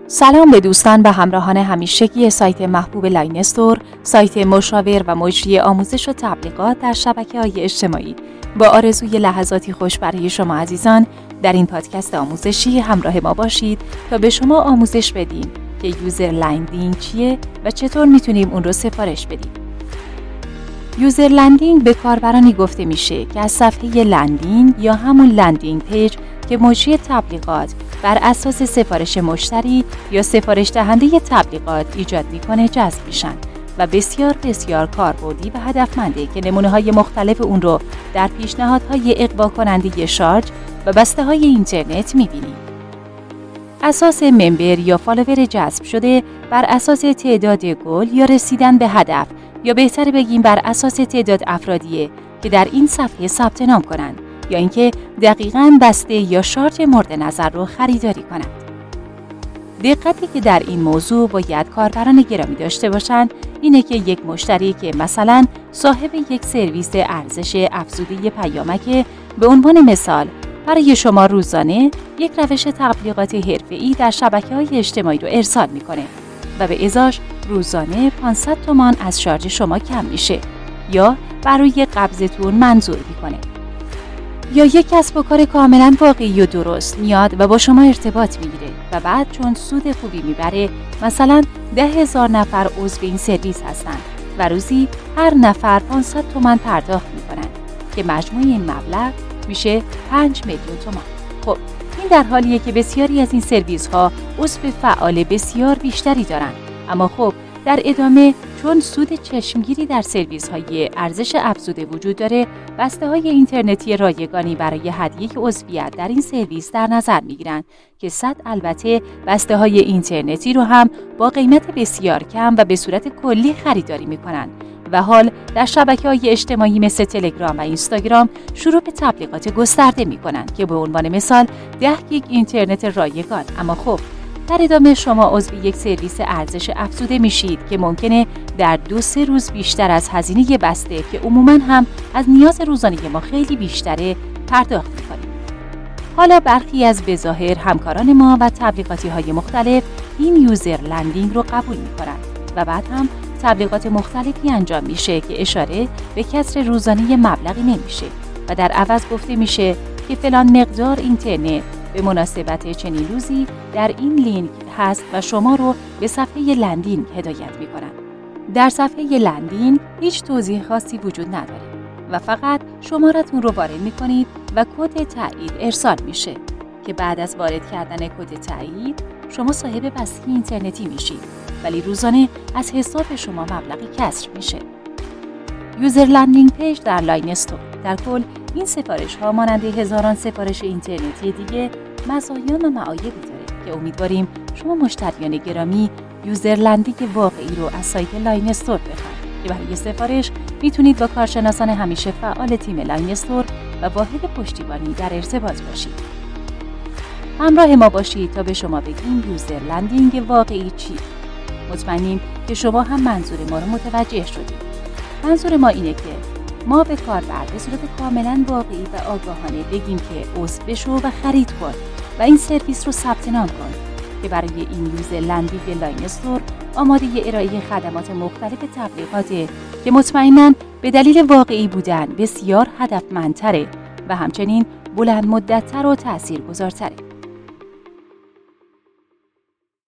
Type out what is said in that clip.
سلام به دوستان و همراهان همیشگی سایت محبوب لاین استور، سایت مشاور و مجری آموزش و تبلیغات در شبکه‌های اجتماعی. با آرزوی لحظاتی خوش برای شما عزیزان، در این پادکست آموزشی همراه ما باشید تا به شما آموزش بدیم که یوزر لندینگ چیه و چطور میتونیم اون رو سفارش بدیم. یوزر لندینگ به کاربرانی گفته میشه که از صفحه لندینگ یا همون لندینگ پیج که مجری تبلیغات بر اساس سفارش مشتری یا سفارش دهنده تبلیغات ایجاد میکنه جذب میشن و بسیار کاربردی و هدفمنده که نمونه‌های مختلف اون رو در پیشنهادهای اغوا کننده شارژ و بسته‌های اینترنت میبینیم. اساس ممبر یا فالوور جذب شده بر اساس تعداد گل یا رسیدن به هدف، یا بهتر بگیم بر اساس تعداد افرادیه که در این صفحه ثبت نام کنند یا اینکه دقیقاً بسته یا شارژ مورد نظر رو خریداری کنند. دقتی که در این موضوع باید کاربران گرامی داشته باشند اینه که یک مشتری که مثلا صاحب یک سرویس ارزش افزوده پیامک به عنوان مثال برای شما روزانه یک روش تبلیغات حرفه‌ای در شبکه‌های اجتماعی رو ارسال میکنه و به ازاش روزانه 500 تومان از شارژ شما کم میشه یا برای قبضتون منظور میکنه، یا یک کسب و کار کاملا واقعی و درست میاد و با شما ارتباط میگیره و بعد چون سود خوبی میبره مثلا 10,000 نفر عضو این سرویس هستن و روزی هر نفر 500 تومان پرداخت میکنن که مجموع این مبلغ میشه 5 میلیون تومان. خب این در حالیه که بسیاری از این سرویس ها عضو فعال بسیار بیشتری دارن، اما خب در ادامه چون سود چشمگیری در سرویس های ارزش افزوده وجود داره، بسته های اینترنتی رایگانی برای هدیه عضویت در این سرویس در نظر میگیرن که البته بسته های اینترنتی رو هم با قیمت بسیار کم و به صورت کلی خریداری میکنن و حال در شبکه‌های اجتماعی مثل تلگرام و اینستاگرام شروع به تبلیغات گسترده میکنن که به عنوان مثال 10 گیگ اینترنت رایگان. اما خب در ادامه شما عضو یک سرویس ارزش افزوده میشید که ممکنه در 2-3 روز بیشتر از هزینه بسته که عموماً هم از نیاز روزانه ما خیلی بیشتره پرداخت میکنیم. حالا برخی از بظاهر همکاران ما و تبلیغاتی های مختلف این یوزر لندینگ رو قبول میکنن و بعد هم تبلیغات مختلفی انجام میشه که اشاره به کسر روزانه مبلغی نمیشه و در عوض گفته میشه که فلان مقدار اینترنت به مناسبت چنین روزی در این لینک هست و شما رو به صفحه لندینگ هدایت میکنن. در صفحه لندینگ هیچ توضیح خاصی وجود نداره و فقط شمارتون رو وارد میکنید و کد تایید ارسال میشه که بعد از وارد کردن کد تایید شما صاحب بسته اینترنتی میشید، ولی روزانه از حساب شما مبلغی کسر میشه. یوزر لندینگ پیج در لاین استور در کل این سفارش ها مانند هزاران سفارش اینترنتی دیگه مزایا و معایبی داره که امیدواریم شما مشتریان گرامی یوزر لندینگ واقعی رو از سایت لاین استور بخرید که برای سفارش میتونید با کارشناسان همیشه فعال تیم لاین استور و واحد پشتیبانی در ارتباط باشید. همراه ما باشید تا به شما بگیم یوزر لندینگ واقعی چی. مطمئنیم که شما هم منظور ما رو متوجه شدید. منظور ما اینه که ما به کاربر به صورت کاملا واقعی و آگاهانه بگیم که عضو بشو و خرید کن و این سرویس رو ثبت نام کن که برای این یوزر لندینگ لاین استور آماده ارائه خدمات مختلف تبلیغاته که مطمئناً به دلیل واقعی بودن بسیار هدفمندتره و همچنین بلند مدت‌تر و تاثیرگذارتره.